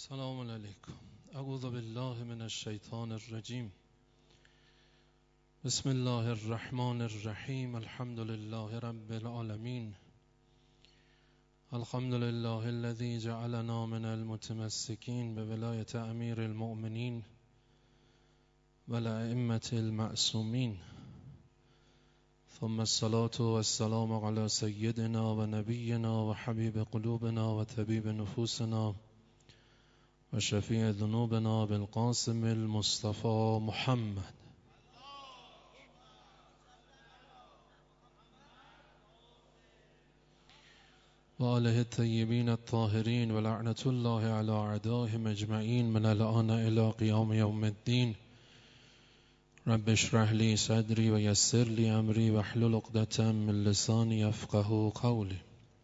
السلام علیکم. اعوذ بالله من الشیطان الرجیم. بسم الله الرحمن الرحیم. الحمد لله رب العالمین. الحمد لله الذي جعلنا من المتمسكين بولایت امیر المؤمنین و الائمة المعصومین. ثم الصلاة والسلام على سيدنا و نبینا و حبیب قلوبنا و طبیب نفوسنا و شفیع ذنوبنا بالقاسم المصطفى محمد. و آله الطیبین الطاهرین و لعنت الله علی اعدائهم اجمعین من الآن الی قیام یوم الدین. رب اشرح لی صدری و یسر لی امری و احلل عقدة من لسانی یفقهوا قولی.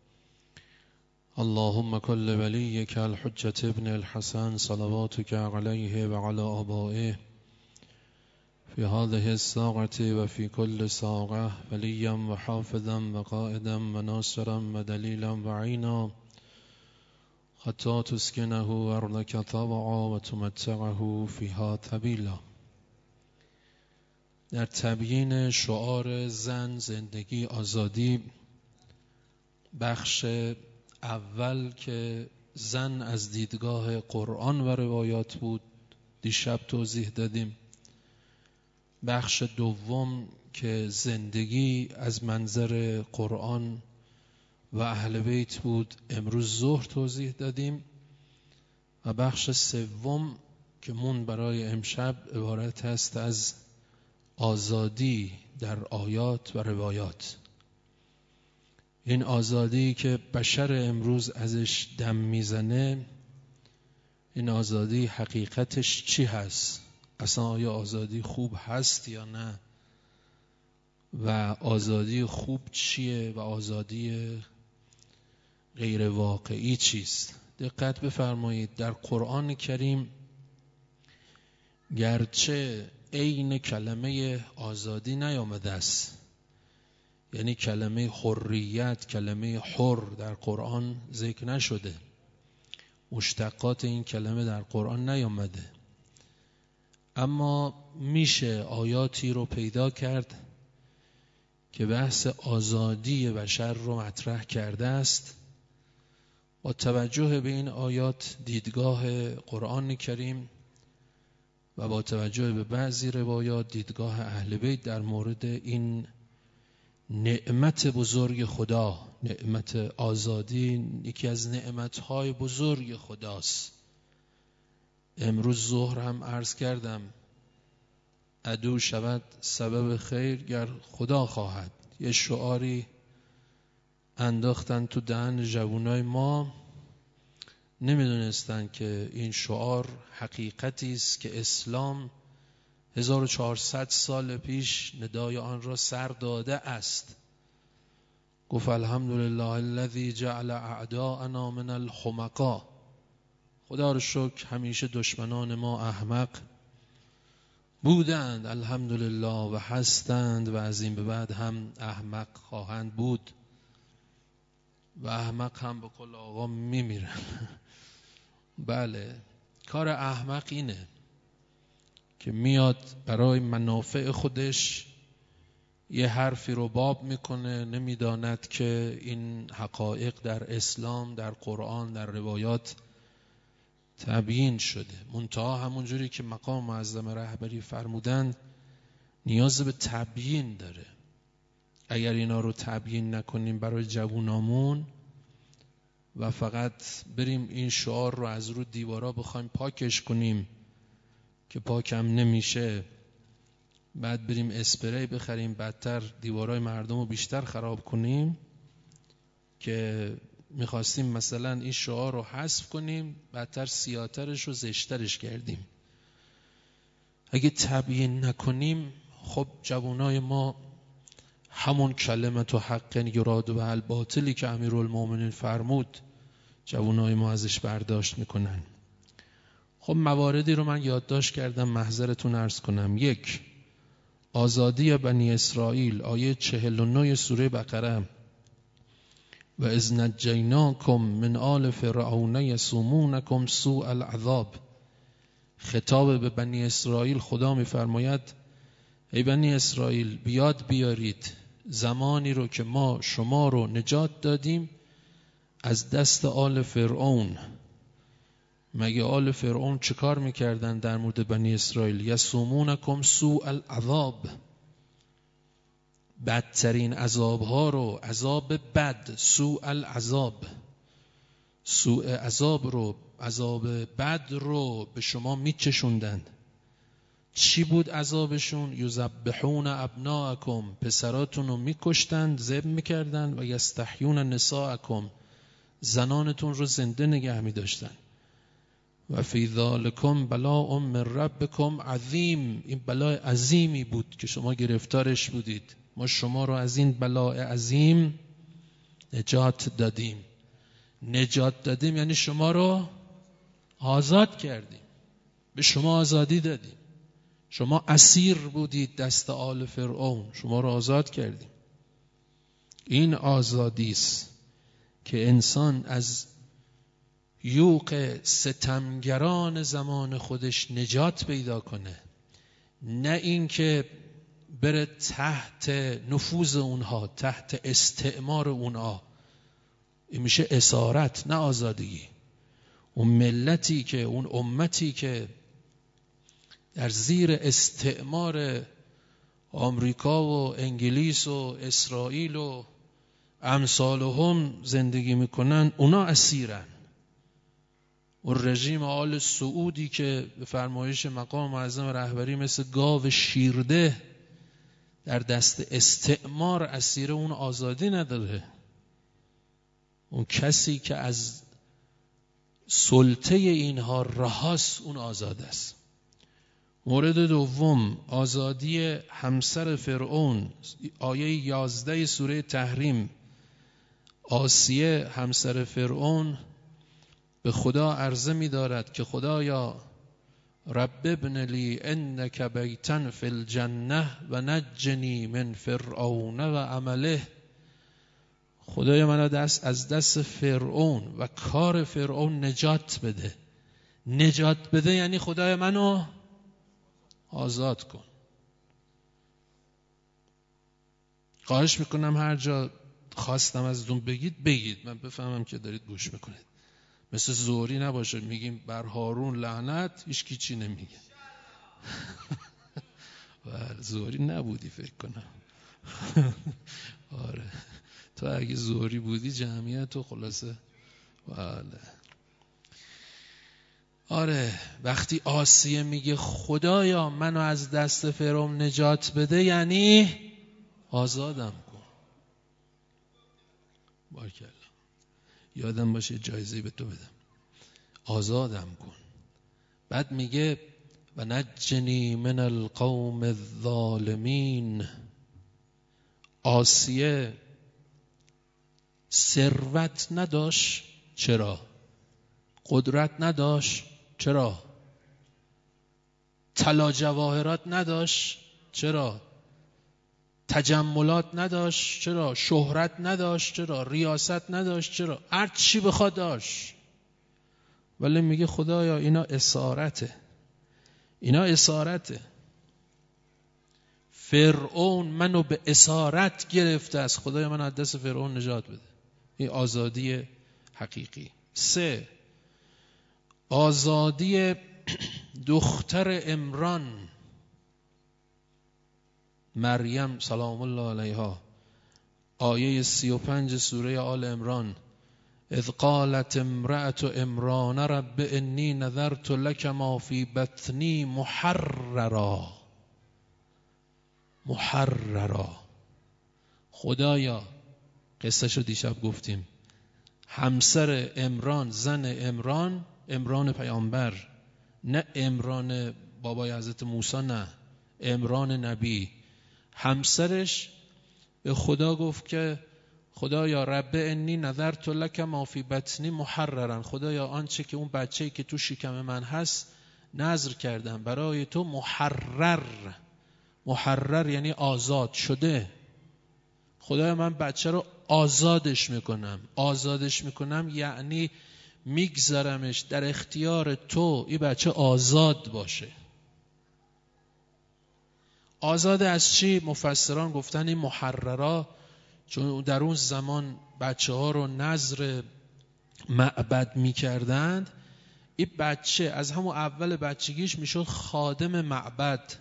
اللهم كل وليك الحجة ابن الحسن صلواتك عليه وعلى آبائه في هذه الساعة وفي كل ساعة وليا وحافظا وقائدا وناصرا ودليلا وعينا حتى تسكنه أرضك طوعا وتمتعه فيها طويلا. در تبیین شعار زن، زندگی، آزادی، بخش اول که زن از دیدگاه قرآن و روایات بود دیشب توضیح دادیم. بخش دوم که زندگی از منظر قرآن و اهل بیت بود امروز ظهر توضیح دادیم. و بخش سوم که مون برای امشب عبارت است از آزادی در آیات و روایات. این آزادی که بشر امروز ازش دم میزنه، این آزادی حقیقتش چی هست؟ اصلا آیا آزادی خوب هست یا نه؟ و آزادی خوب چیه و آزادی غیر واقعی چیست؟ دقت بفرمایید، در قرآن کریم گرچه عین کلمه آزادی نیامده است، یعنی کلمه حریت، کلمه حر در قرآن ذکر نشده، مشتقات این کلمه در قرآن نیامده، اما میشه آیاتی رو پیدا کرد که بحث آزادی بشر رو مطرح کرده است. با توجه به این آیات دیدگاه قرآن کریم و با توجه به بعضی روایات دیدگاه اهل بیت در مورد این نعمت بزرگ خدا، نعمت آزادی یکی از نعمتهای بزرگ خداست. امروز ظهر هم عرض کردم عدو شود سبب خیر گر خدا خواهد. یه شعاری انداختن تو دهن جوانای ما، نمیدونستن که این شعار حقیقتی است که اسلام 1400 سال پیش ندای آن را سر داده است. گفت الحمدلله الذی جعل اعداءنا من الحمقا. خدا رو شکر همیشه دشمنان ما احمق بودند الحمدلله و هستند و از این به بعد هم احمق خواهند بود و احمق هم به قول آقا میمیرن. بله، کار احمق اینه که میاد برای منافع خودش یه حرفی رو باب میکنه، نمیداند که این حقایق در اسلام، در قرآن، در روایات تبیین شده. منتها همونجوری که مقام معظم رهبری فرمودند نیاز به تبیین داره. اگر اینا رو تبیین نکنیم برای جوونامون و فقط بریم این شعار رو از رو دیوارا بخوایم پاکش کنیم که پاکم نمیشه، بعد بریم اسپری بخریم بدتر دیوارای مردم رو بیشتر خراب کنیم، که میخواستیم مثلا این شعار رو حذف کنیم بدتر سیاه‌ترش و زشترش کردیم. اگه تبیین نکنیم خب جوانای ما همون کلمت و حق یراد و الباطلی که امیرالمومنین فرمود جوانای ما ازش برداشت میکنن. خب مواردی رو من یادداشت کردم، محضرتون عرض کنم. 1. آزادی بنی اسرائیل، آیه 49 سوره بقره. و اذ نجیناکم من آل فرعون یسومونکم سوء العذاب. خطاب به بنی اسرائیل خدا میفرماید ای بنی اسرائیل بیاد بیارید زمانی رو که ما شما رو نجات دادیم از دست آل فرعون. مگه آل فرعون چه کار میکردن در مورد بنی اسرائیل؟ یسومونکم سوء العذاب، بدترین عذابها رو، عذاب بد، سوء العذاب، سوء عذاب رو، عذاب بد رو به شما میچشوندند. چی بود عذابشون؟ یذبحون ابناءکم، پسراتون رو میکشتند، ذبح میکردند، و یستحیون نساءکم، زنانتون رو زنده نگه میداشتند. و فی ذالکم بلاء من ربکم عظیم، این بلای عظیمی بود که شما گرفتارش بودید. ما شما رو از این بلاء عظیم نجات دادیم. نجات دادیم یعنی شما رو آزاد کردیم، به شما آزادی دادیم. شما اسیر بودید دست آل فرعون، شما رو آزاد کردیم. این آزادی است که انسان از یوغ ستمگران زمان خودش نجات پیدا کنه، نه اینکه بره تحت نفوذ اونها، تحت استعمار اونها. این میشه اسارت، نه آزادگی. اون ملتی که، اون امتی که در زیر استعمار آمریکا و انگلیس و اسرائیل و امثالهم زندگی میکنن، اونا اسیرن. اون رژیم آل سعودی که به فرمایش مقام معظم رهبری مثل گاو شیرده در دست استعمار اسیر، اون آزادی نداره. اون کسی که از سلطه اینها رهاست، اون آزاد است. مورد دوم، آزادی همسر فرعون. آیه 11 سوره تحریم. آسیه همسر فرعون به خدا عرضه می دارد که خدایا رب ابن لی انک بیتن فی الجنه و نجنی من فرعون و عمله. خدای من از دست فرعون و کار فرعون نجات بده. نجات بده یعنی خدای منو آزاد کن. خواهش میکنم هر جا خواستم ازتون بگید من بفهمم که دارید گوش میکنید. مثل زهری نباشه میگیم بر هارون لعنت، هیچ کی چی نمیگه. زهری نبودی فکر کنم. آره تو اگه زهری بودی جمعیت تو خلاصه. بله. آره وقتی آسیه میگه خدایا منو از دست فرعون نجات بده یعنی آزادم کن. بارکالله. یادم باشه جایزه‌ای به تو بدم. آزادم کن. بعد میگه و نجنی من القوم الظالمین. آسیه ثروت نداشت، چرا؟ قدرت نداشت، چرا؟ طلا جواهرات نداشت، چرا؟ تجملات نداشت، چرا؟ شهرت نداشت، چرا؟ ریاست نداشت، چرا؟ هر چی بخواد داشت. ولی میگه خدایا اینا اسارته، اینا اسارته. فرعون منو به اسارت گرفته است، خدایا من از دست فرعون نجات بده. این آزادی حقیقی. 3. آزادی دختر عمران مریم سلام الله علیها. آیه 35 سوره آل عمران. اذ قالت امرأة عمران رب انی نذرت لك ما فی بطنی محررا. محررا. خدایا، قصهشو دیشب گفتیم، همسر عمران، زن عمران، عمران پیامبر، نه عمران بابای حضرت موسی، نه عمران نبی، همسرش به خدا گفت که خدایا رب انی نذرت لک ما فی بطنی محررا. خدایا آنچه که اون بچه‌ای که تو شکم من هست نذر کردم برای تو محرر. محرر یعنی آزاد شده. خدایا من بچه رو آزادش میکنم. آزادش میکنم یعنی میگذارمش در اختیار تو، این بچه آزاد باشه. آزاد از چی؟ مفسران گفتن این محررا، چون در اون زمان بچه ها رو نذر معبد میکردند، این بچه از همون اول بچگیش میشد خادم معبد،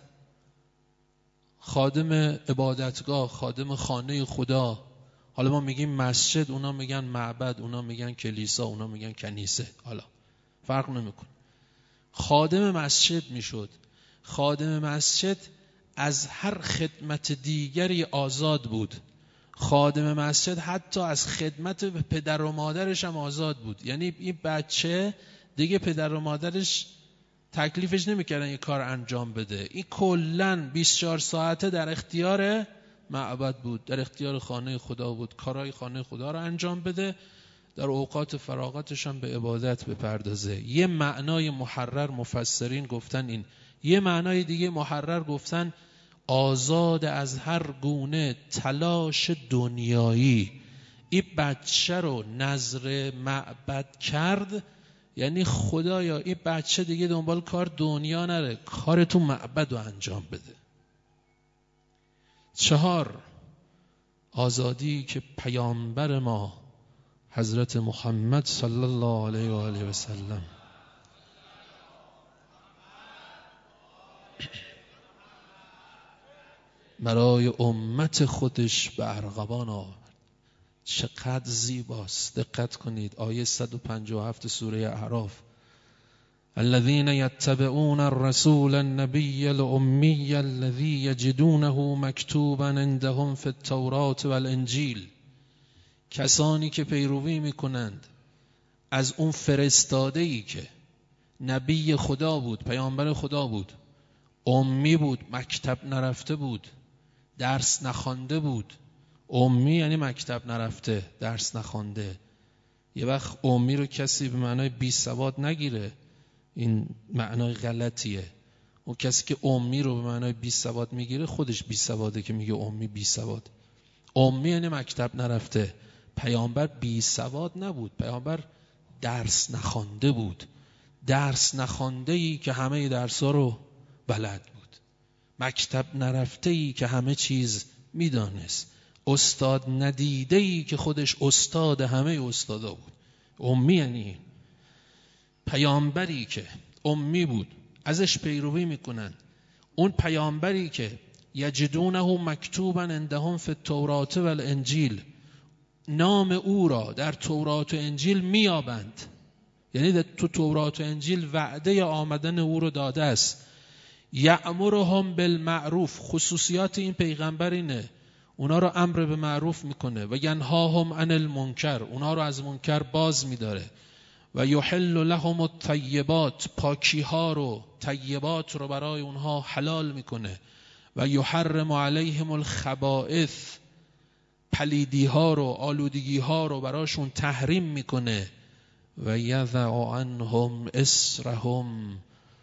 خادم عبادتگاه، خادم خانه خدا. حالا ما میگیم مسجد، اونا میگن معبد، اونا میگن کلیسا، اونا میگن کنیسه، حالا فرق نمیکنه. خادم مسجد میشد. خادم مسجد از هر خدمت دیگری آزاد بود. خادم مسجد حتی از خدمت پدر و مادرش هم آزاد بود. یعنی این بچه دیگه پدر و مادرش تکلیفش نمیکردن این کار انجام بده، این کلن 24 ساعته در اختیار معبد بود، در اختیار خانه خدا بود، کارهای خانه خدا رو انجام بده، در اوقات فراغتش هم به عبادت بپردازه. یه معنای محرر مفسرین گفتن این. یه معنای دیگه محرر گفتن آزاد از هر گونه تلاش دنیایی. این بچه رو نذر معبد کرد، یعنی خدایا این بچه دیگه دنبال کار دنیا نره، کار تو معبد رو انجام بده. 4 آزادی که پیامبر ما حضرت محمد صلی الله علیه و آله و سلم برای امت خودش به ارغوان آورد. چقدر زیباست، دقت کنید. آیه 157 سوره اعراف: الذين يتبعون الرسول النبي الأمي الذي يجدونه مكتوبا عندهم في التوراة والانجیل. کسانی که پیروی میکنند از اون فرستاده‌ای که نبی خدا بود، پیامبر خدا بود، امی بود، مکتب نرفته بود، درس نخوانده بود. امی یعنی مکتب نرفته، درس نخوانده. یه وقت امی رو کسی به معنای بی سواد نگیره، این معنای غلطیه. اون کسی که امی رو به معنای بی سواد میگیره خودش بی سواده که میگه امی بی سواد. امی یعنی مکتب نرفته. پیامبر بی سواد نبود، پیامبر درس نخوانده بود. درس نخونده‌ای که همه درس‌ها رو بلد بود، مکتب نرفته‌ای که همه چیز میدانست، استاد ندیده‌ای که خودش استاد همه استادا بود. امی یعنی پیامبری که امی بود ازش پیروی میکنن. اون پیامبری که یجدونه مکتوبا عندهم فی التوراة والانجیل، نام او را در تورات و انجیل میابند. یعنی تو تورات و انجیل وعده آمدن او رو داده است. یأمرهم بالمعروف، خصوصیات این پیغمبر اینه، اونا رو امر به معروف میکنه. و ینهاهم عن المنکر، اونا رو از منکر باز میداره. و یحل لهم الطیبات، پاکی ها رو، طیبات رو برای اونها حلال میکنه. و یحرم علیهم الخبائث، پلیدی ها رو، آلودگی ها رو براشون تحریم میکنه. و یضع عنهم اسرهم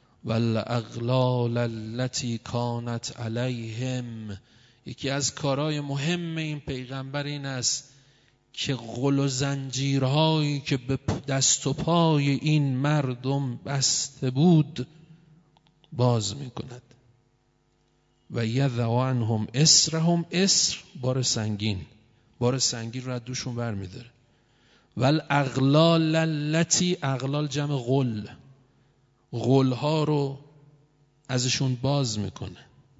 والاغلال التي کانت علیهم. یکی از کارهای مهم این پیغمبر این است که غل و زنجیرهایی که به دست و پای این مردم بسته بود باز میکند. و یضع عنهم اسرهم، اسر بار سنگین، بار سنگین رو از دوشون بر میداره. والاغلال التي، اغلال جمع غل، غلها رو ازشون باز میکنه.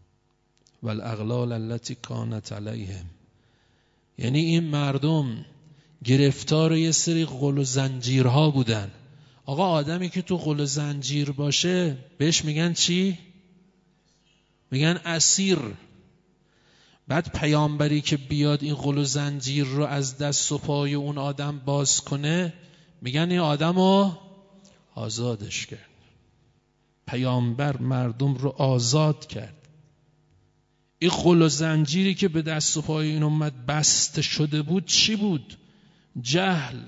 والاغلال التي کانت علیهم، یعنی این مردم گرفتار یه سری غل و زنجیرها بودن. آقا آدمی که تو غل و زنجیر باشه بهش میگن چی؟ میگن اسیر. بعد پیامبری که بیاد این غل و زنجیر رو از دست و پای اون آدم باز کنه میگن این آدم رو آزادش کرد. پیامبر مردم رو آزاد کرد. این غل و زنجیری که به دست و پای این امت بسته شده بود چی بود؟ جهل،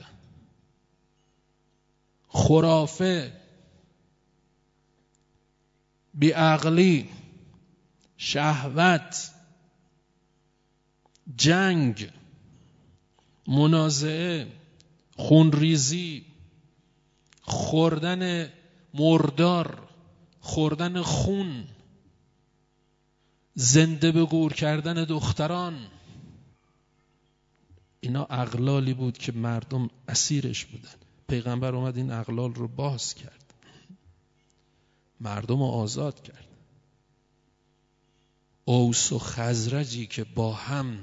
خرافه، بیعقلی، شهوت، جنگ، منازعه، خونریزی، خوردن مردار، خوردن خون، زنده به گور کردن دختران. اینا اغلالی بود که مردم اسیرش بودن. پیغمبر اومد این اغلال رو باز کرد، مردم رو آزاد کرد. اوس و خزرجی که با هم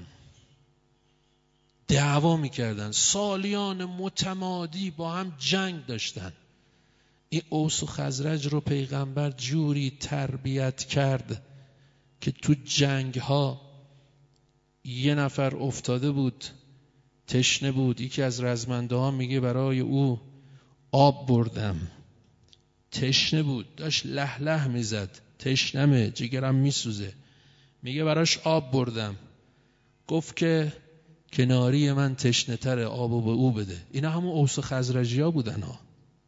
دعوا میکردن، سالیان متمادی با هم جنگ داشتن، این اوس و خزرج رو پیغمبر جوری تربیت کرد که تو جنگ ها یه نفر افتاده بود تشنه بود، یکی از رزمنده ها میگه برای او آب بردم. تشنه بود، داشت له له میزد، تشنمه، جگرم میسوزه، میگه براش آب بردم. گفت که کناری من تشنه تره، آبو به او بده. اینا همون اوس و خزرجی ها بودن ها.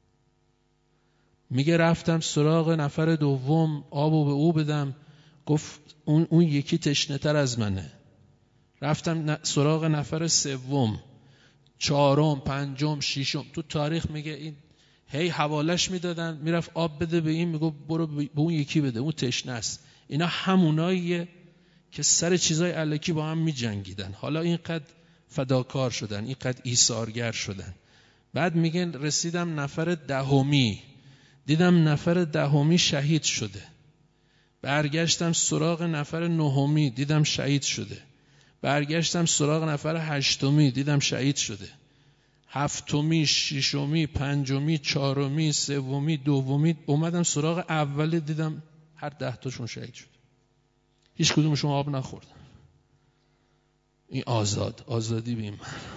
میگه رفتم سراغ نفر دوم آبو به او بدم، گفت اون یکی تشنه تر از منه. رفتم سراغ نفر سوم، چهارم، پنجم، ششم. تو تاریخ میگه این هی حوالش میدادن، میرفت آب بده به این، میگه برو به اون یکی بده، اون تشنه است. اینا هموناییه که سر چیزای الکی با هم میجنگیدن. حالا اینقدر فداکار شدن، اینقدر ایثارگر شدن. بعد میگن رسیدم نفر دهمی، دیدم نفر دهمی شهید شده. برگشتم سراغ نفر نهمی، دیدم شهید شده. برگشتم سراغ نفر هشتمی، دیدم شهید شده. هفتمی، ششمی، پنجمی، چهارمی، سومی، دومی. اومدم سراغ اولی، دیدم هر 10 تاشون شهید شد. هیچ کدومشون آب نخورد. این آزادی بیم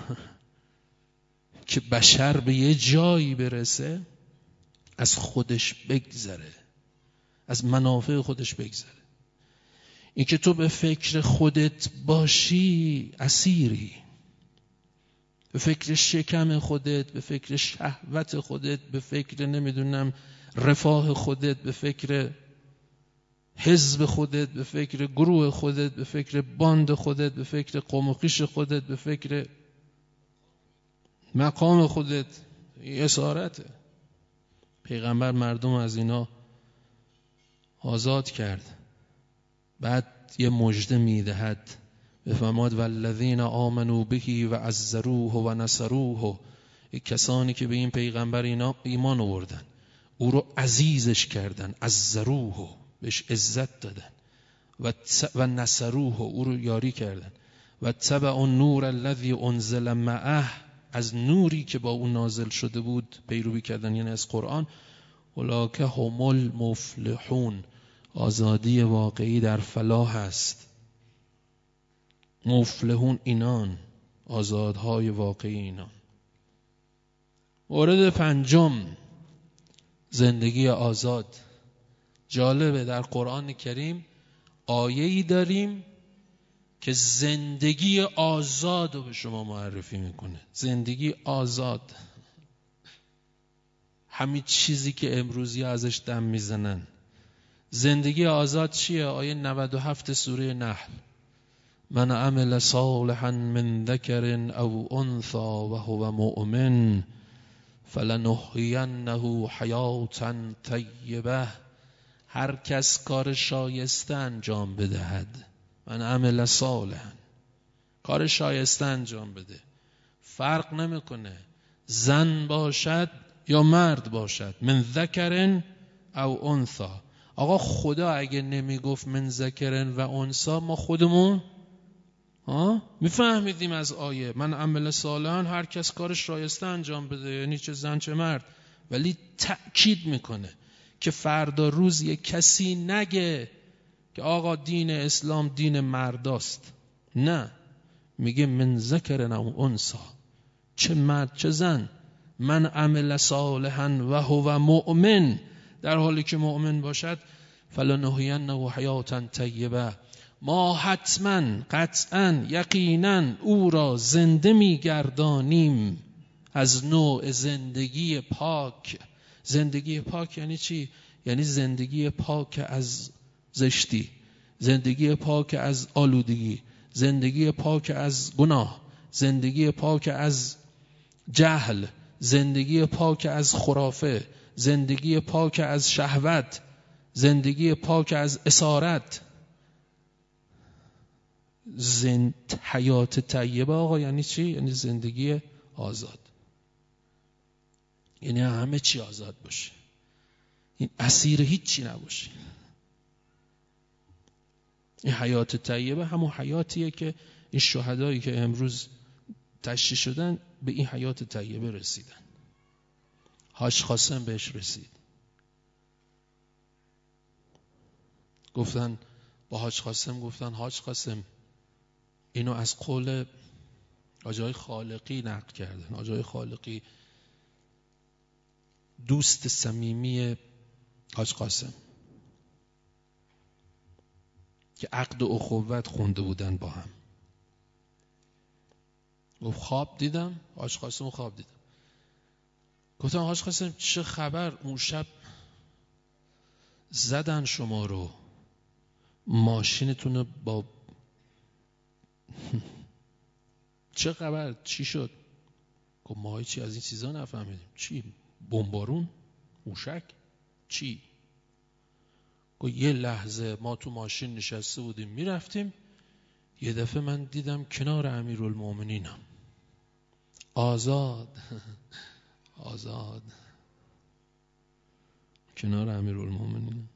که بشر به یه جایی برسه از خودش بگذره، از منافع خودش بگذره. این که تو به فکر خودت باشی اسیری، به فکر شکم خودت، به فکر شهوت خودت، به فکر نمیدونم رفاه خودت، به فکر حزب خودت، به فکر گروه خودت، به فکر باند خودت، به فکر قوم و خویش خودت، به فکر مقام خودت. اسارته. پیغمبر مردم از اینا آزاد کرد. بعد یه مژده میدهد، بفرماد والذین آمنوا به و عزروه و نصروه. کسانی که به این پیغمبر ایمان آوردن، او رو عزیزش کردن، عزروه، بهش عزت دادن، و نصروه، او رو یاری کردن، و تبع النور الذی انزل معه، از نوری که با اون نازل شده بود پیروی کردن، یعنی از قرآن. اولئک هم المفلحون. آزادی واقعی در فلاح است. مفلحون اینان، آزادهای واقعی اینان. مورد پنجم، زندگی آزاد. جالبه در قرآن کریم آیه‌ای داریم که زندگی آزاد رو به شما معرفی میکنه. زندگی آزاد. همین چیزی که امروزی ازش دم میزنن. زندگی آزاد چیه؟ آیه 97 سوره نحل. من عمل صالحا من ذکر او انثى وهو مؤمن فلنحینه حیاتا طیبه. هر کس کار شایسته انجام بدهد. من عمل صالحا، کار شایسته انجام بده. فرق نمیکنه زن باشد یا مرد باشد. من ذکر او انثى. آقا خدا اگه نمیگفت من ذکر و انثى، ما خودمون میفهمیدیم از آیه من عمل صالحا هر کس کارش شایسته انجام بده، یعنی چه زن چه مرد. ولی تأکید میکنه که فردا روز یک کسی نگه که آقا دین اسلام دین مرداست. نه، میگه من ذکر او انثى، چه مرد چه زن. من عمل صالحا و هو مؤمن، در حالی که مؤمن باشد، فلنحینه حیاتا طیبه. ما حتما قطعا یقینا او را زنده میگردانیم از نوع زندگی پاک. زندگی پاک یعنی چی؟ یعنی زندگی پاک از زشتی، زندگی پاک از آلودگی، زندگی پاک از گناه، زندگی پاک از جهل، زندگی پاک از خرافه، زندگی پاک از شهوت، زندگی پاک از اسارت. حیات طیبه آقا یعنی چی؟ یعنی زندگی آزاد، یعنی همه چی آزاد باشه، این اسیر هیچی نباشه. این حیات طیبه همون حیاتیه که این شهدایی که امروز تشییع شدن به این حیات طیبه رسیدن. حاج قاسم بهش رسید. گفتن با حاج قاسم، گفتن حاج قاسم اینو از قول حاجی خالقی نقل کردن. حاجی خالقی دوست صمیمی حاج قاسم که عقد و اخوت خونده بودن با هم. گفت خواب دیدم، حاج قاسم خواب دیدم. گفتم حاج قاسم چه خبر؟ اون شب زدن شما رو، ماشینتون با چه خبر؟ چی شد؟ گفت ما هیچی از این چیزا نفهمیدیم. چی؟ بمبارون؟ موشک؟ چی؟ گفت یه لحظه ما تو ماشین نشسته بودیم میرفتیم، یه دفعه من دیدم کنار امیرالمومنینم، آزاد آزاد کنار امیرالمومنین.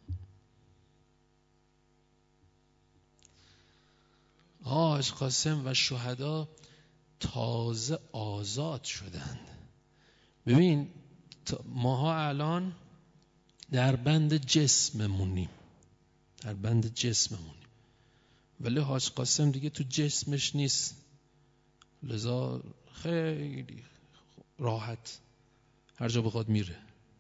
حاج قاسم و شهدا تازه آزاد شدند. ببین ماها الان در بند جسممونیم، در بند جسممونیم، ولی حاج قاسم دیگه تو جسمش نیست، لذا خیلی راحت هر جا بخواد میره.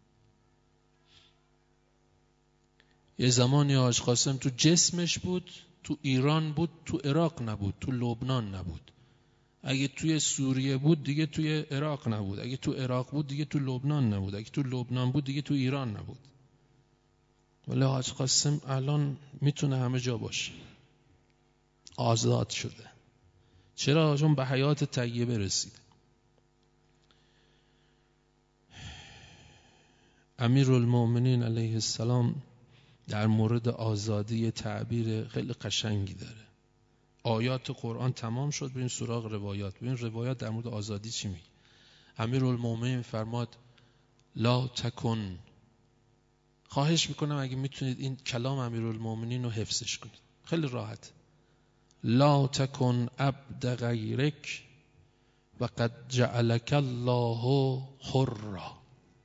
یه زمانی حاج قاسم تو جسمش بود، تو ایران بود، تو عراق نبود، تو لبنان نبود. اگه توی سوریه بود دیگه توی عراق نبود، اگه تو عراق بود دیگه تو لبنان نبود، اگه تو لبنان بود دیگه تو ایران نبود. ولی حاج قاسم الان میتونه همه جا باشه، آزاد شده. چرا؟ چون به حیات طیبه رسیده. امیرالمومنین علیه السلام در مورد آزادی تعبیر خیلی قشنگی داره. آیات قرآن تمام شد، بریم سراغ روایات. ببین روایات در مورد آزادی چی میگه. امیرالمومنین فرماد لا تکن، خواهش میکنم اگه میتونید این کلام امیرالمومنین رو حفظش کنید، خیلی راحت. لا تکن عبد غیرک و قد جعلک الله حرا.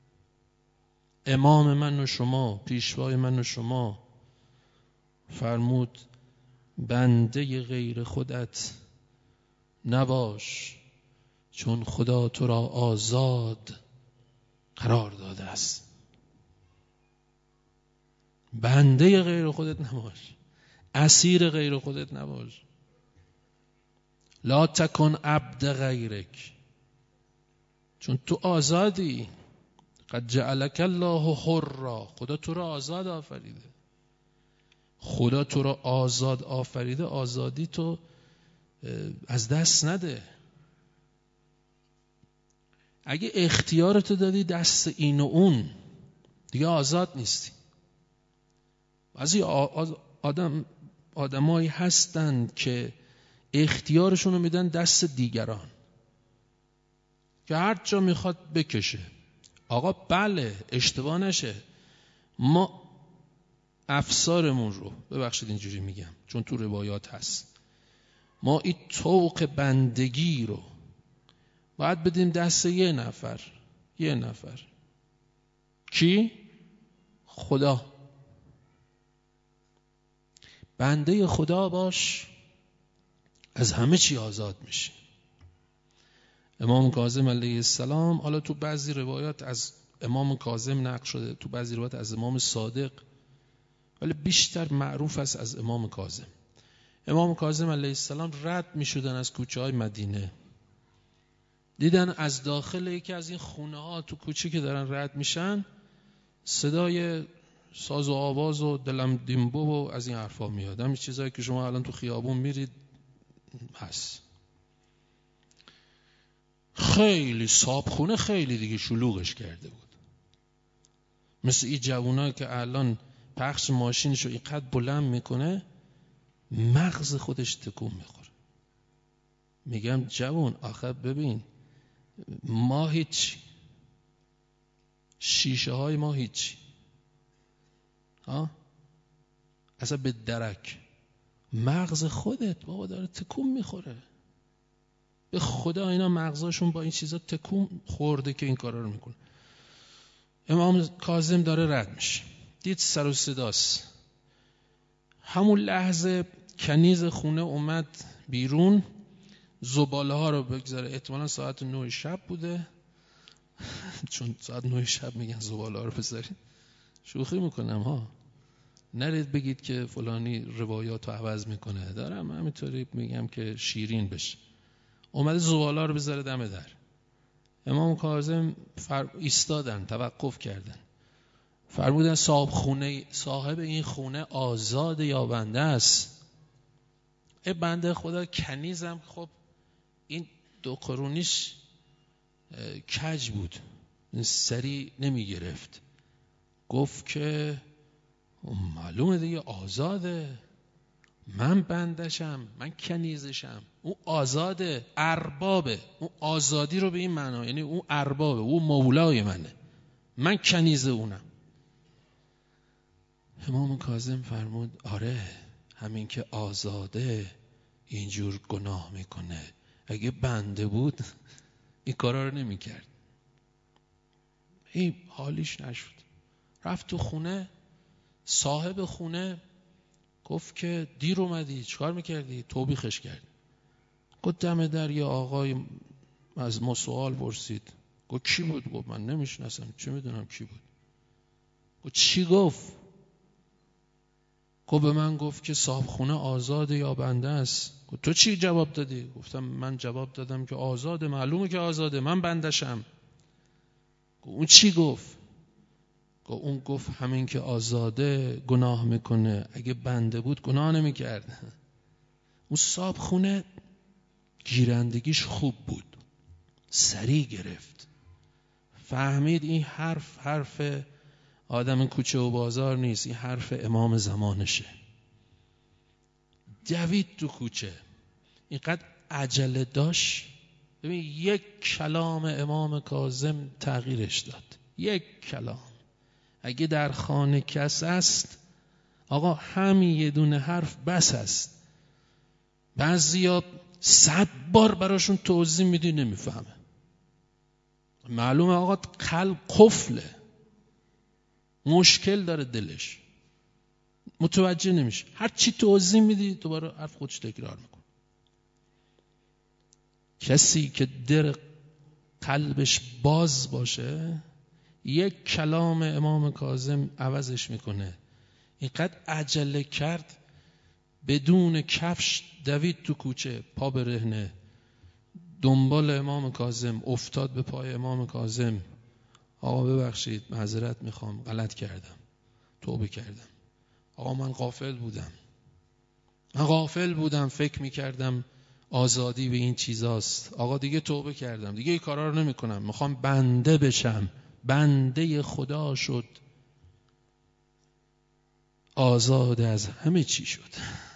امام من و شما، پیشوای من و شما فرمود بنده غیر خودت نباش، چون خدا تو را آزاد قرار داده است. بنده غیر خودت نباش، اسیر غیر خودت نباش. لا تکن عبد غیرک، چون تو آزادی. قد جعلک الله حرا، خدا تو را آزاد آفریده. خدا تو را آزاد آفریده، آزادی تو از دست نده. اگه اختیارتو دادی دست این و اون، دیگه آزاد نیستی. بعضی آدمایی هستند که اختیارشون رو میدن دست دیگران که هر جا میخواد بکشه. آقا بله، اشتباه نشه، ما افسارمون رو، ببخشید اینجوری میگم چون تو روایات هست، ما این طوق بندگی رو باید بدیم دست یه نفر. کی؟ خدا. بنده خدا باش، از همه چی آزاد میشی. امام کاظم علیه السلام، حالا تو بعضی روایات از امام کاظم نقل شده، تو بعضی روایات از امام صادق، ولی بیشتر معروف است از امام کاظم. امام کاظم علیه السلام رد می شدن از کوچه های مدینه، دیدن از داخل یکی از این خونه ها تو کوچه که دارن رد میشن صدای ساز و آواز و دلم دیمبو و از این حرفا میاد. همین چیزایی که شما الان تو خیابون میرید هست. خیلی صابخونه خیلی دیگه شلوغش کرده بود. مثل این جوانایی که الان پخش ماشینشو اینقدر بلند میکنه مغز خودش تکون میخوره. میگم جوان آخه ببین ما هیچ، شیشه های ما هیچ، اصلا به درک، مغز خودت بابا داره تکون میخوره. به خدا اینا مغزاشون با این چیزا تکون خورده که این کارا رو میکنه. امام کاظم داره رد میشه، دید سر و صداست. همون لحظه کنیز خونه اومد بیرون، زباله ها رو بگذاره، احتمالا ساعت 9 شب بوده چون ساعت 9 شب میگن زباله ها رو بذارید. شوخی میکنم ها، نرید بگید که فلانی روایات رو عوض میکنه، دارم همینطوری میگم که شیرین بشه. اومده زباله ها رو بذاره دم در. امام کاظم ایستادن، توقف کردن، فرمودن صاحب این خونه آزاد یا بنده است؟ بنده خدا کنیزم. خب این دو قرونیش کج بود، سری نمی گرفت. گفت که معلومه دیگه آزاده، من بندشم، من کنیزشم، او آزاده، اربابه. اون آزادی رو به این معنا یعنی اون اربابه، اون مولای منه، من کنیز اونم. امام کاظم فرمود آره همین که آزاده اینجور گناه میکنه، اگه بنده بود این کارا رو نمیکرد. این حالیش نشد، رفت تو خونه. صاحب خونه گفت که دیر اومدی چیکار میکردی؟ توبیخش کرد. گفت دم در یه آقای از ما سوال پرسید. گفت کی بود؟ گفت من نمیشناسم، چه میدونم کی بود. گفت چی گفت؟ گفت به من گفت که صاحب خونه آزاده یا بنده است. گفت تو چی جواب دادی؟ گفتم من جواب دادم که آزاده، معلومه که آزاده، من بندشم. گفت اون چی گفت؟ گفت اون گفت همین که آزاده گناه میکنه، اگه بنده بود گناه نمیکرد. اون صاحب خونه گیرندگیش خوب بود، سریع گرفت، فهمید این حرف آدم کوچه و بازار نیست، این حرف امام زمانشه. دوید تو کوچه، اینقدر عجله داشت. ببین یک کلام امام کاظم تغییرش داد، یک کلام. اگه در خانه کس است آقا همین یه دونه حرف بس است. بعضیا 100 بار براشون توضیح میدی نمیفهمه. معلومه آقا قلب قفله، مشکل داره دلش، متوجه نمیشه. هر چی توضیح میدی دوباره حرف خودش تکرار میکنه. کسی که در قلبش باز باشه یک کلام امام کاظم عوضش میکنه. اینقدر عجله کرد بدون کفش دوید تو کوچه، پا برهنه، دنبال امام کاظم، افتاد به پای امام کاظم. آقا ببخشید معذرت میخوام، غلط کردم، توبه کردم. آقا من غافل بودم، فکر میکردم آزادی به این چیزاست. آقا دیگه توبه کردم، دیگه این کارا رو نمیکنم، میخوام بنده بشم. بنده خدا شد، آزاد از همه چی شد.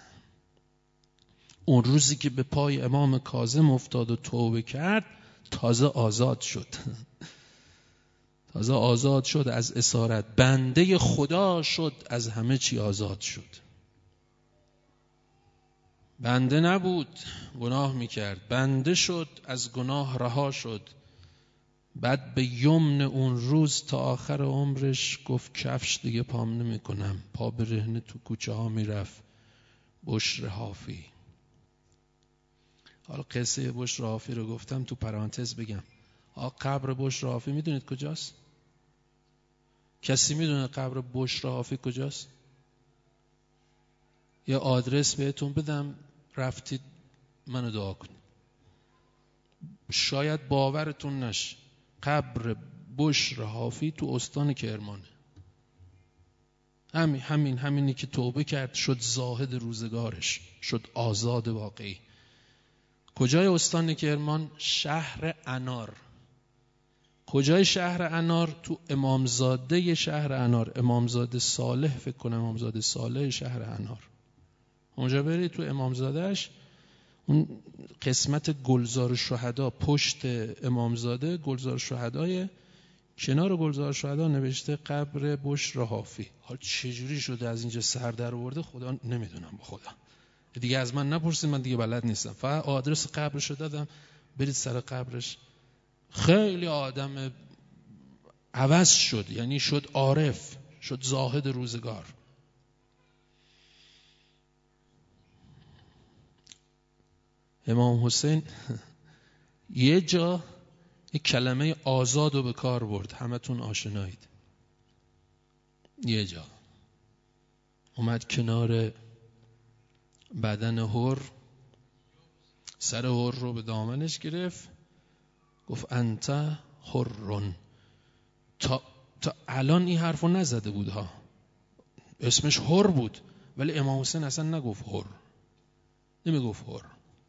اون روزی که به پای امام کاظم افتاد و توبه کرد تازه آزاد شد. تازه آزاد شد از اسارت، بنده خدا شد، از همه چی آزاد شد. بنده نبود، گناه میکرد، بنده شد، از گناه رها شد. بعد به یمن اون روز تا آخر عمرش گفت کفش دیگه پام نمی کنم، پا برهنه تو کوچه ها میرفت. بشر حافی. حالا قصه بشر حافی رو گفتم تو پرانتز بگم. قبر بشر حافی میدونید کجاست؟ کسی میدونه قبر بشر حافی کجاست؟ یه آدرس بهتون بدم، رفتید منو دعا کنید. شاید باورتون نشه، قبر بشر حافی تو استان کرمانه. همینی که توبه کرد شد زاهد روزگارش، شد آزاد واقعی. کجای استان کرمان؟ شهر انار. کجای شهر انار؟ تو امامزاده شهر انار، امامزاده صالح، فکر کنم امامزاده صالح شهر انار. اونجا برید تو امامزادهش، اون قسمت گلزار شهدا پشت امامزاده، گلزار شهدای، کنار گلزار شهدا نوشته قبر بشر حافی. حالا چجوری شده از اینجا سر در آورده خدا نمیدونم، با خدا دیگه از من نپرسید، من دیگه بلد نیستم. فقط آدرس قبرشو دادم، برید سر قبرش. خیلی آدم عوض شد، یعنی شد عارف، شد زاهد روزگار. امام حسین یه جا یک کلمه آزاد رو به کار برد، همتون آشنایید. یه جا اومد کنار بدن حر، سر حر رو به دامنش گرفت، گفت انت حرون. تا الان این حرف رو نزده بود ها، اسمش حر بود، ولی امام حسین اصلا نگفت حر، نمیگفت حر.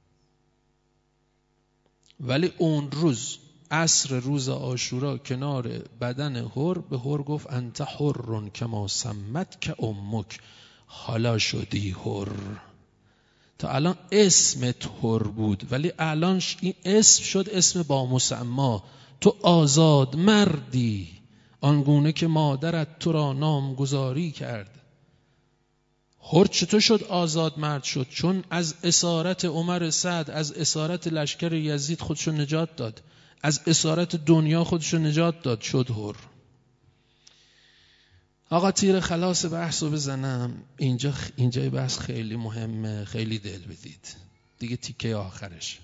ولی اون روز عصر روز عاشورا کنار بدن حر به حر گفت انت حرون کما سمت که امک، حالا شدی حر. تا الان اسمت حر بود، ولی الان این اسم شد اسم با مسما. تو آزاد مردی آنگونه که مادرت تو را نامگذاری کرد. حر چطور شد آزاد مرد شد؟ چون از اسارت عمر سعد، از اسارت لشکر یزید خودشو نجات داد، از اسارت دنیا خودشو نجات داد، شد حر. آقا تیر خلاص بحث رو بزنم، اینجای بحث خیلی مهمه، خیلی دل بدید دیگه، تیکه آخرش.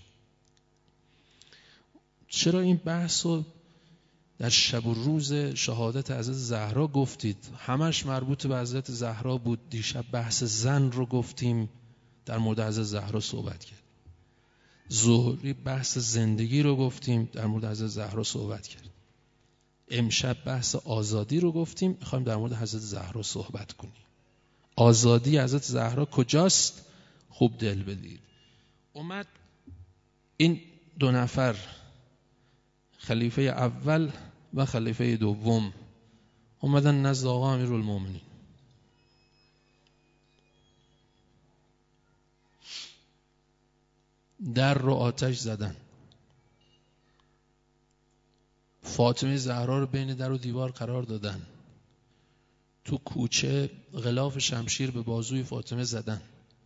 چرا این بحث رو در شب و روز شهادت حضرت زهرا گفتید؟ همش مربوط به حضرت زهرا بود. دیشب بحث زن رو گفتیم، در مورد حضرت زهرا صحبت کرد. ظهری بحث زندگی رو گفتیم، در مورد حضرت زهرا صحبت کرد. امشب بحث آزادی رو گفتیم، میخوایم در مورد حضرت زهرا صحبت کنیم. آزادی حضرت زهرا کجاست؟ خوب دل بدید. اومد این دو نفر، خلیفه اول و خلیفه دوم، اومدن نزد آقا امیرالمومنین. در رو آتش زدن. فاطمه زهرا رو بین در و دیوار قرار دادن. تو کوچه غلاف شمشیر به بازوی فاطمه زدن.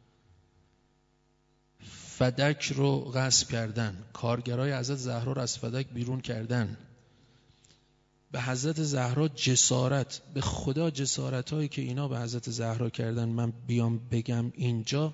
فدک رو غصب کردن. کارگرای حضرت زهرا رو از فدک بیرون کردن. به حضرت زهرا جسارت، به خدا جسارت هایی که اینا به حضرت زهرا کردن، من بیام بگم اینجا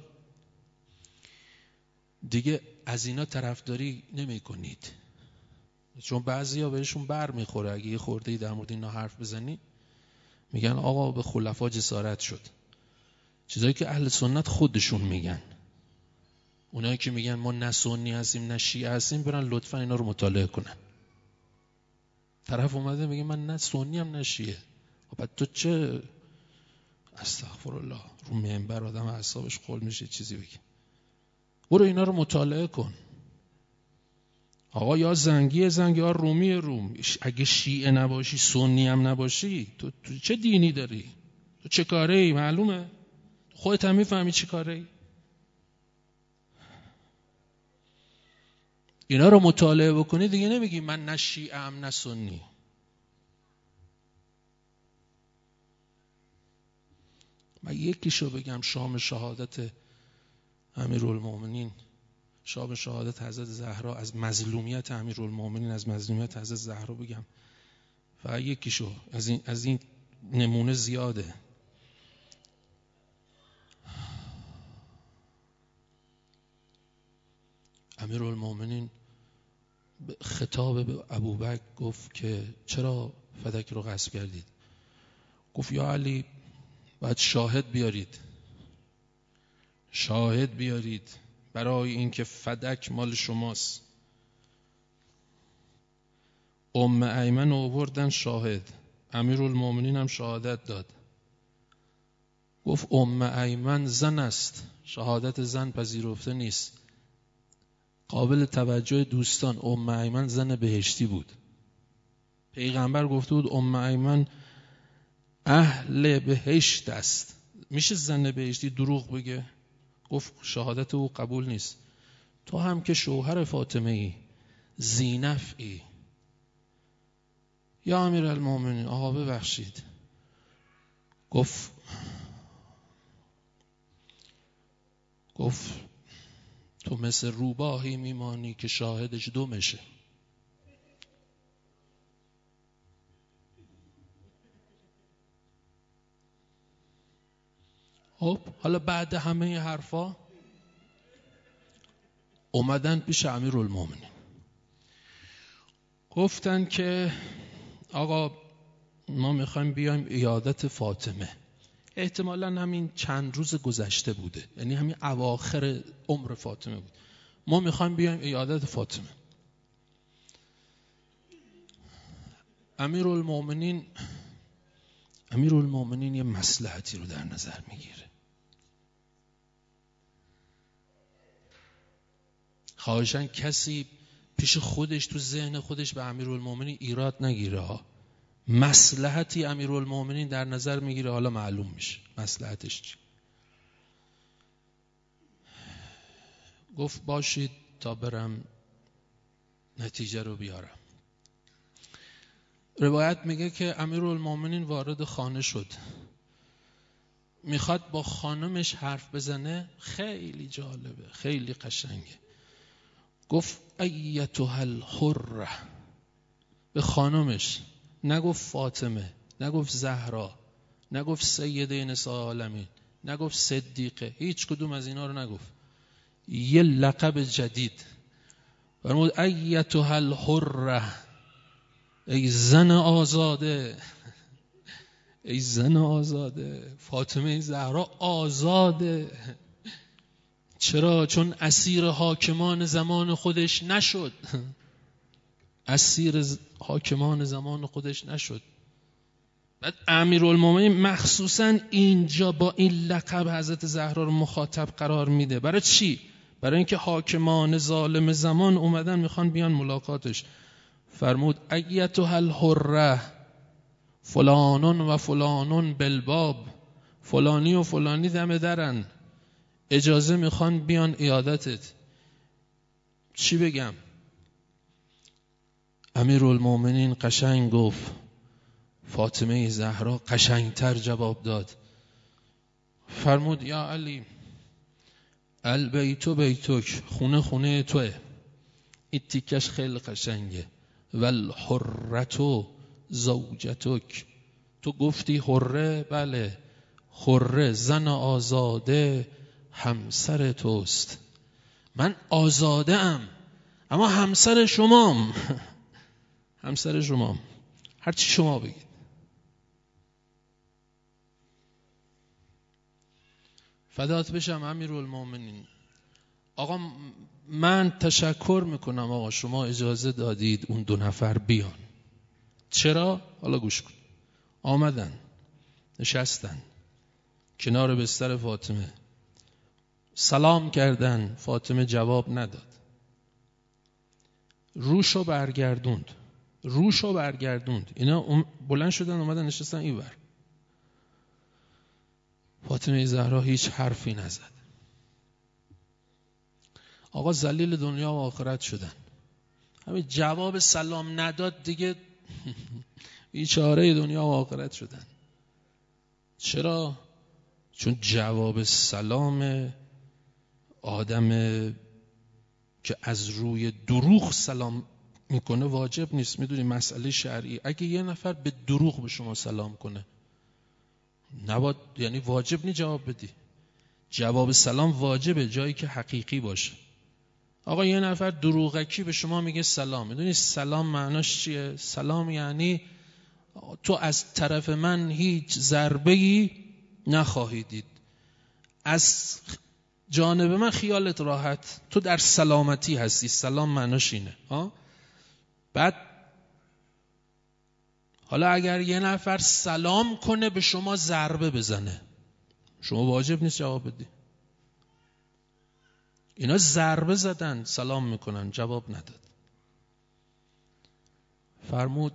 دیگه از اینا طرفداری نمی کنید، چون بعضیا بهشون بر میخوره. اگه یه خورده‌ای در مورد اینا حرف بزنی میگن آقا به خلفا جسارت شد. چیزایی که اهل سنت خودشون میگن. اونایی که میگن ما نه سنی هستیم نه شیعه هستیم، برن لطفا اینا رو مطالعه کنن. طرف اومده میگه من نه سنی هم نه شیعه. خب تو چه؟ استغفرالله. رو منبر آدم اعصابش خل میشه چیزی بگه. برو اینا رو مطالعه کن. آقا یا زنگی یا رومی روم. اگه شیعه نباشی سنی هم نباشی، تو چه دینی داری؟ تو چه کاره ای؟ معلومه خودت هم میفهمی چه کاره ای. اینا رو مطالعه بکنی دیگه نمیگی من نه شیعه ام نه سنی. من یکیشو بگم، شام شهادت امیرالمومنین، شام شهادت حضرت زهرا، از مظلومیت امیرالمومنین، از مظلومیت حضرت زهرا بگم. فقط یکیشو، از این نمونه زیاده. امیرالمومنین خطاب به ابوبکر گفت که چرا فدک رو غصب کردید؟ گفت یا علی باید شاهد بیارید، شاهد بیارید برای اینکه فدک مال شماست. ام ایمن آوردن شاهد، امیرالمومنین هم شهادت داد. گفت ام ایمن زن است، شهادت زن پذیرفته نیست. قابل توجه دوستان، ام ایمن زن بهشتی بود. پیغمبر گفته بود ام ایمن اهل بهشت است. میشه زن بهشتی دروغ بگه؟ گفت شهادت او قبول نیست. تو هم که شوهر فاطمه ای، ذینفعی. یا امیرالمومنین آقا ببخشید. گفت تو مثل روباهی میمانی که شاهدش دمشه. خب حالا بعد همه این حرفا اومدن پیش امیرالمومنین، گفتن که آقا ما میخوایم بیایم عیادت فاطمه. احتمالاً همین چند روز گذشته بوده، یعنی همین اواخر عمر فاطمه بود. ما میخوایم بیایم عیادت فاطمه. امیرالمومنین یه مصلحتی رو در نظر میگیره. خواهشاً کسی پیش خودش تو ذهن خودش به امیرالمومنین ایراد نگیره ها. مصلحتی امیرالمومنین در نظر میگیره، حالا معلوم میشه مصلحتش چی. گفت باشید تا برم نتیجه رو بیارم. روایت میگه که امیرالمومنین وارد خانه شد، میخواد با خانمش حرف بزنه. خیلی جالبه، خیلی قشنگه. گفت ایتها الحره، به خانمش. نگفت فاطمه، نگفت زهرا، نگفت سیده نساء العالمین، نگفت صدیقه، هیچ کدوم از اینا رو نگفت. یه لقب جدید فرمود ایتها الحره، ای زن آزاده. ای زن آزاده. فاطمه زهرا آزاده. چرا؟ چون اسیر حاکمان زمان خودش نشد. اسیر حاکمان زمان خودش نشد. بعد امیرالمومنین مخصوصا اینجا با این لقب حضرت زهرا رو مخاطب قرار میده. برای چی؟ برای اینکه حاکمان ظالم زمان اومدن میخوان بیان ملاقاتش. فرمود ایتها الحره فلانون و فلانون بالباب، فلانی و فلانی دم درن، اجازه میخوان بیان عیادتت. چی بگم؟ امیرالمومنین قشنگ گفت. فاطمه زهرا قشنگتر جواب داد. فرمود یا علی البیت بیتک، خونه خونه توه. این تیکش خیلی قشنگه. والحرة زوجتک، تو گفتی حره، بله حره زن آزاده همسر توست. من آزاده ام اما همسر شمام. همسر شمام، هرچی شما بگید. فدات بشم امیرالمومنین. آقا من تشکر میکنم آقا شما اجازه دادید اون 2 نفر بیان. چرا؟ حالا گوش کن. آمدن نشستن کنار بستر فاطمه، سلام کردن. فاطمه جواب نداد، روشو برگردوند. اینا بلند شدن اومدن نشستن اینور. فاطمه زهرا هیچ حرفی نزد. آقا ذلیل دنیا و آخرت شدن. همین جواب سلام نداد دیگه بیچاره دنیا و آخرت شدن. چرا؟ چون جواب سلام آدم که از روی دروغ سلام میکنه واجب نیست. میدونی مسئله شرعی، اگه یه نفر به دروغ به شما سلام کنه نباید، یعنی واجب نیست جواب بدی. جواب سلام واجبه جایی که حقیقی باشه. آقا یه نفر دروغکی به شما میگه سلام. میدونی سلام معناش چیه؟ سلام یعنی تو از طرف من هیچ ضربه‌ای نخواهی دید، از جانب من خیالت راحت، تو در سلامتی هستی. سلام معناش اینه. بعد حالا اگر یه نفر سلام کنه به شما ضربه بزنه، شما واجب نیست جواب بدی. اینا ضربه زدن، سلام میکنن، جواب نداد. فرمود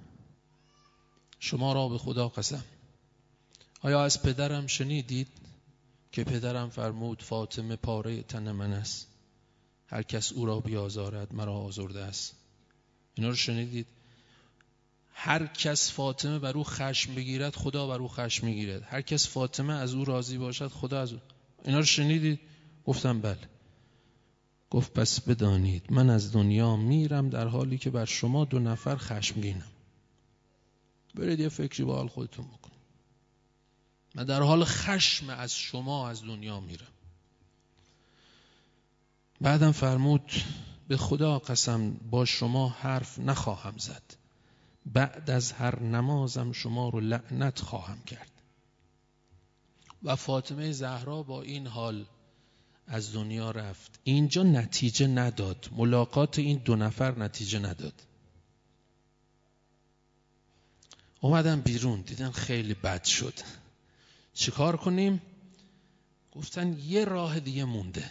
شما را به خدا قسم، آیا از پدرم شنیدید که پدرم فرمود فاطمه پاره تن من است، هر کس او را بیازارد مرا آزرده است؟ اینا رو شنیدید؟ هر کس فاطمه بر او خشم بگیرد خدا بر او خشم میگیرد، هر کس فاطمه از او راضی باشد خدا از او. اینا رو شنیدید؟ گفتم بله. گفت پس بدانید من از دنیا میرم در حالی که بر شما 2 نفر خشمگینم. برید یه فکری با حال خودتون بکنید. من در حال خشم از شما از دنیا میرم. بعدم فرمود به خدا قسم با شما حرف نخواهم زد، بعد از هر نمازم شما رو لعنت خواهم کرد. و فاطمه زهرا با این حال از دنیا رفت. اینجا نتیجه نداد، ملاقات این 2 نفر نتیجه نداد. اومدن بیرون، دیدن خیلی بد شد. چیکار کنیم؟ گفتن یه راه دیگه مونده،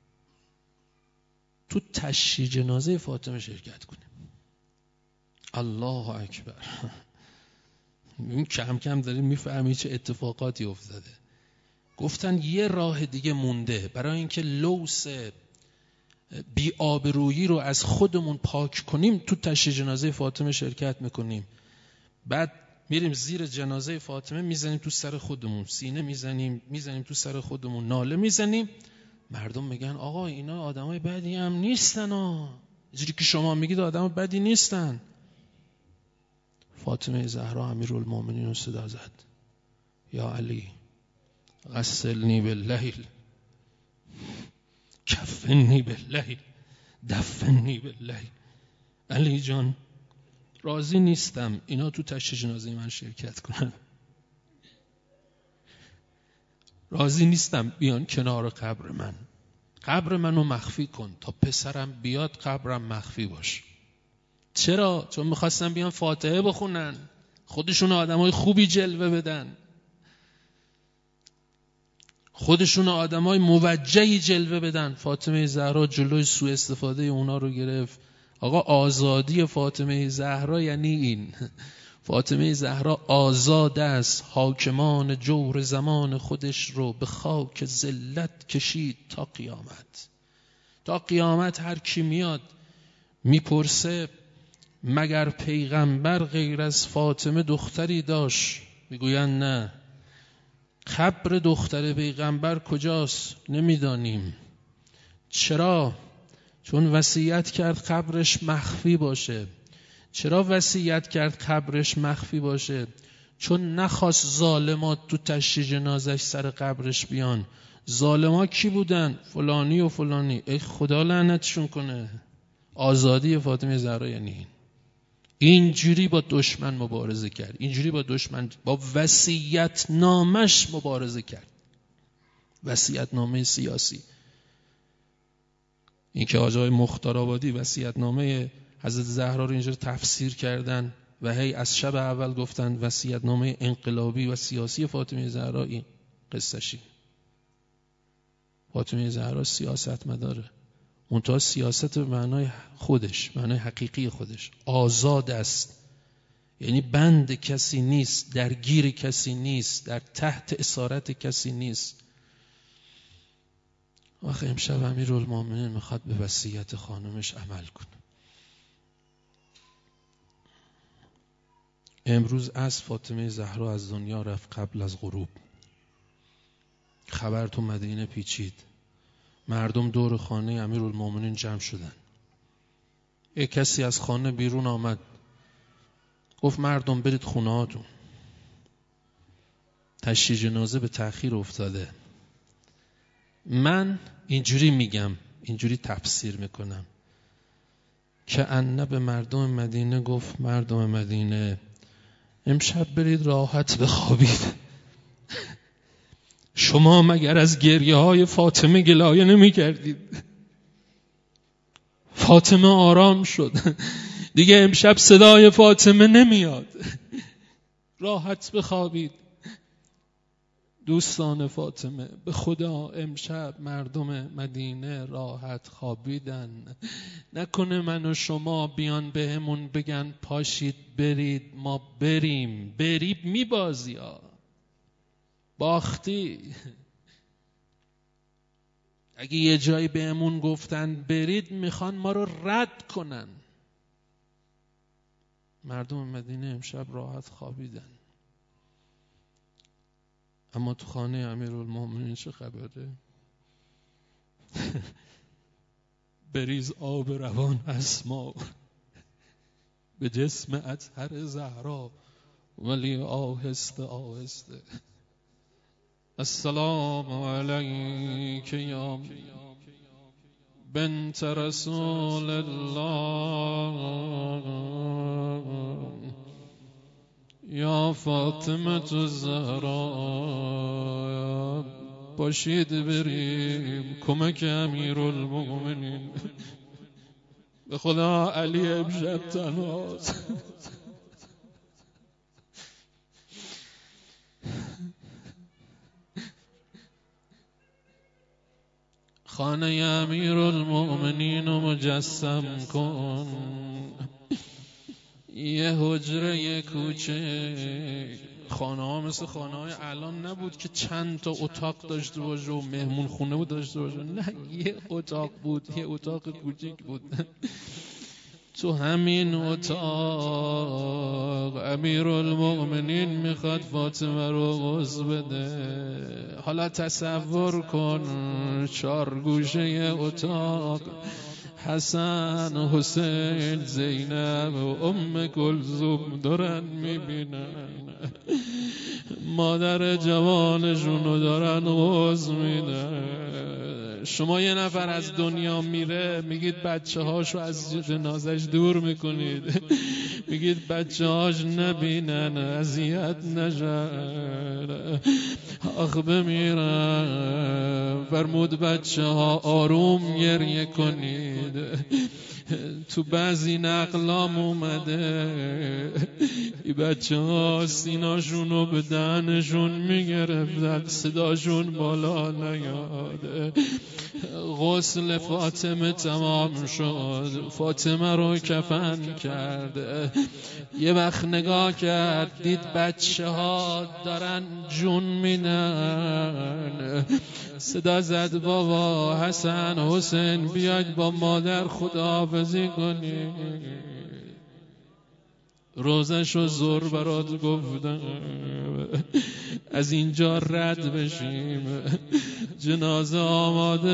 تو تشییع جنازه فاطمه شرکت کنیم. الله اکبر. این کم کم داریم میفهمی چه اتفاقاتی افتاده. گفتن یه راه دیگه مونده برای اینکه لوث بی آبرویی رو از خودمون پاک کنیم، تو تشییع جنازه فاطمه شرکت میکنیم. بعد میریم زیر جنازه فاطمه، میزنیم تو سر خودمون، سینه میزنیم تو سر خودمون، ناله میزنیم. مردم میگن آقا اینا آدمای بدی هم نیستن اینجوری که شما میگید آدم بدی نیستن. فاطمه زهرا امیرالمومنین رو صدا زد، یا علی غسلنی باللیل، کفنی باللیل، دفنی باللیل. علی جان راضی نیستم اینا تو تشییع جنازه من شرکت کنن، راضی نیستم بیان کنار قبر منو مخفی کن تا پسرم بیاد قبرم مخفی باش. چرا؟ چون میخواستن بیان فاتحه بخونن، خودشون آدمای خوبی جلوه بدن، خودشون آدمای موجهی جلوه بدن. فاطمه زهرا جلوی سوء استفاده اونا رو گرفت. آقا آزادی فاطمه زهرا یعنی این. فاطمه زهرا آزاد است، حاکمان جور زمان خودش رو به خاک ذلت کشید تا قیامت. تا قیامت هر کی میاد میپرسه مگر پیغمبر غیر از فاطمه دختری داشت؟ میگوین نه. قبر دختر پیغمبر کجاست؟ نمیدانیم. چرا؟ چون وصیت کرد قبرش مخفی باشه. چرا وصیت کرد قبرش مخفی باشه؟ چون نخواست ظالمات تو تشییع جنازش سر قبرش بیان. ظالما کی بودن؟ فلانی و فلانی. ای خدا لعنتشون کنه. آزادی فاطمه زهرا یعنی این. اینجوری با دشمن مبارزه کرد، اینجوری با وصیت نامش مبارزه کرد. وصیت نامه سیاسی. این که آقای مختارآبادی وصیت نامه حضرت زهرا رو اینجا تفسیر کردن و هی از شب اول گفتن وصیت نامه انقلابی و سیاسی فاطمه زهرا. این قصه‌شی. فاطمه زهرا سیاست مداره، منتها سیاست به معنای خودش، معنای حقیقی خودش. آزاد است، یعنی بند کسی نیست، درگیر کسی نیست، در تحت اسارت کسی نیست. آخه امشب امیرالمومنین میخواد به وصیت خانمش عمل کنه. امروز از فاطمه زهرا از دنیا رفت قبل از غروب. خبر تو مدینه پیچید، مردم دور خانه امیرالمومنین جمع شدن. یک کسی از خانه بیرون آمد، گفت مردم برید خونه هاتون، تشییع جنازه به تأخیر افتاده. من اینجوری میگم، اینجوری تفسیر میکنم که انه به مردم مدینه گفت مردم مدینه امشب برید راحت بخوابید. شما مگر از گریه های فاطمه گلایه نمی کردید؟ فاطمه آرام شد دیگه، امشب صدای فاطمه نمیاد، راحت بخوابید. دوستان فاطمه، به خدا امشب مردم مدینه راحت خوابیدن. نکنه من و شما بیان بهمون بگن پاشید برید، ما بریم میبازی ها، باختی. اگه یه جایی بهمون گفتن برید میخوان ما رو رد کنن. مردم مدینه امشب راحت خوابیدن. اما تو خانه امیرالمومنین چه خبره؟ بریز آب روان اسما به جسم اطهر زهرا، ولی آهسته آهسته. السلام علیک یا بنت رسول الله، یا فاطمه الزهرا. باشید بریم کمک امیرالمومنین. به خدا علی امشب تنهاست. خانه امیرالمومنین رو مجسم کن، یه حجره کوچه. خانه ها مثل خانه های الان نبود که چند تا اتاق داشته باشه و مهمون خونه بود داشته باشه. نه، یه اتاق بود، یه اتاق کوچیک بود. تو همین اتاق امیرالمومنین میخواد فاطمه رو غسل بده. حالا تصور کن 4 گوشه اتاق حسن، حسین، زینب و ام کلثوم دارن میبینن مادر جوانشون رو دارن غسل میدن. شما یه نفر از دنیا میره میگید بچه هاشو از جنازش دور میکنید، میگید بچه هاش نبینن اذیت نشن. آخ بمیرم. فرمود بچه ها آروم گریه کنید. تو بعضی نقلام اومده ای بچه ها سیناشونو به دهنشون میگرفتن، صداشون بالا نیاد. غسل فاطمه تمام شد، فاطمه رو کفن کرد. یه وقت نگاه کرد دید بچه ها دارن جون میدن. صدا زد بابا حسن، حسین بیاید با مادر خداحافظی کنی. روزشو زور برات گفتم از اینجا رد بشیم. جنازه آماده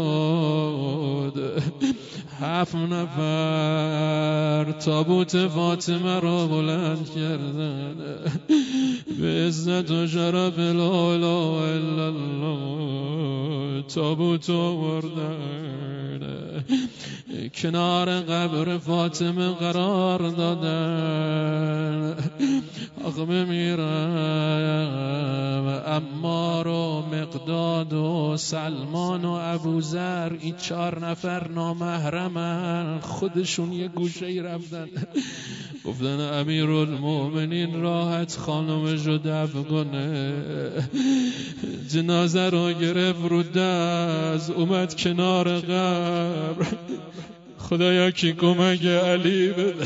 شد. 7 نفر تابوت فاطمه رو بلند کردن. به عزت و شرف لا اله الا الله تابوت آوردن، کنار قبر فاطمه قرار دادن. آخ بمیرم. عمار و مقداد و سلمان و ابوذر، این 4 نفر نامحرمن، خودشون یه گوشه ای رفتن. گفتن امیرالمومنین راحت خانمشو دفن کنه. جنازه رو گرفت رو دست، اومد کنار قبر. خدایا کی کمک علی بده.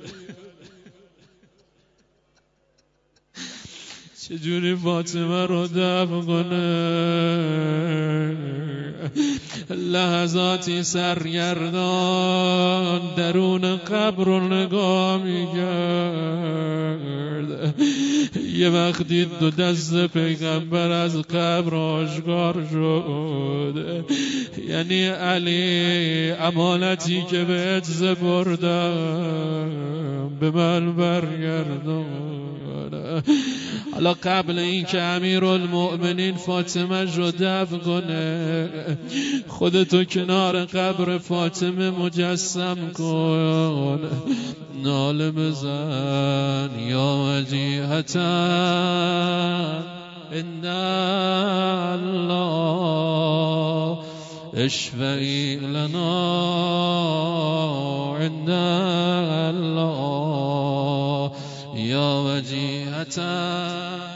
چجوری فاطمه رو دفن کنه؟ لحظاتی سرگردان درون قبر رو نگاه میکرد. یه وقت دید 2 دست پیغمبر از قبر آشکار شد. یعنی علی امانتی که بهت سپردم به من برگردون. حالا قبل این که امیرالمومنین فاطمه رو دفن کنه، خودتو کنار قبر فاطمه مجسم کن. ناله بزن یا وجیهتا عند الله، اشفعی لنا عند الله یا وجیهتا